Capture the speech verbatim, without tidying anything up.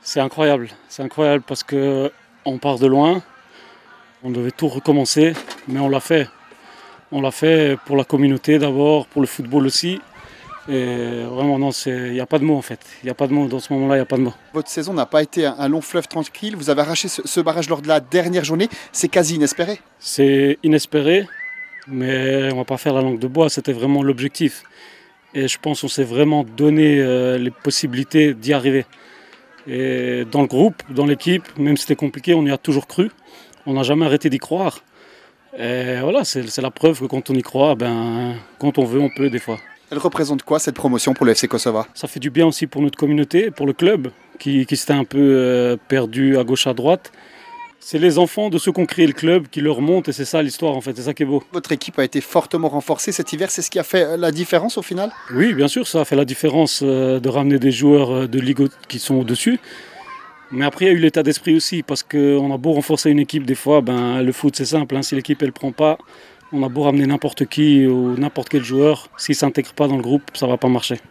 C'est incroyable, c'est incroyable parce qu'on part de loin, on devait tout recommencer, mais on l'a fait. On l'a fait pour la communauté d'abord, pour le football aussi. Et vraiment, non, il n'y a pas de mots en fait. Il n'y a pas de mots, dans ce moment-là, il n'y a pas de mots. Votre saison n'a pas été un, un long fleuve tranquille. Vous avez arraché ce, ce barrage lors de la dernière journée. C'est quasi inespéré. C'est inespéré, mais on ne va pas faire la langue de bois. C'était vraiment l'objectif. Et je pense qu'on s'est vraiment donné euh, les possibilités d'y arriver. Et dans le groupe, dans l'équipe, même si c'était compliqué, on y a toujours cru. On n'a jamais arrêté d'y croire. Et voilà, c'est, c'est la preuve que quand on y croit, ben, quand on veut, on peut des fois. Elle représente quoi cette promotion pour le F C Kosova? Ça fait du bien aussi pour notre communauté, pour le club qui, qui s'était un peu euh, perdu à gauche à droite. C'est les enfants de ceux qui ont créé le club qui leur montent et c'est ça l'histoire en fait, c'est ça qui est beau. Votre équipe a été fortement renforcée cet hiver, c'est ce qui a fait la différence au final? Oui, bien sûr, ça a fait la différence euh, de ramener des joueurs de ligue qui sont au-dessus. Mais après, il y a eu l'état d'esprit aussi, parce qu'on a beau renforcer une équipe, des fois, ben, le foot c'est simple, hein, si l'équipe elle prend pas, on a beau ramener n'importe qui ou n'importe quel joueur, s'il ne s'intègre pas dans le groupe, ça ne va pas marcher.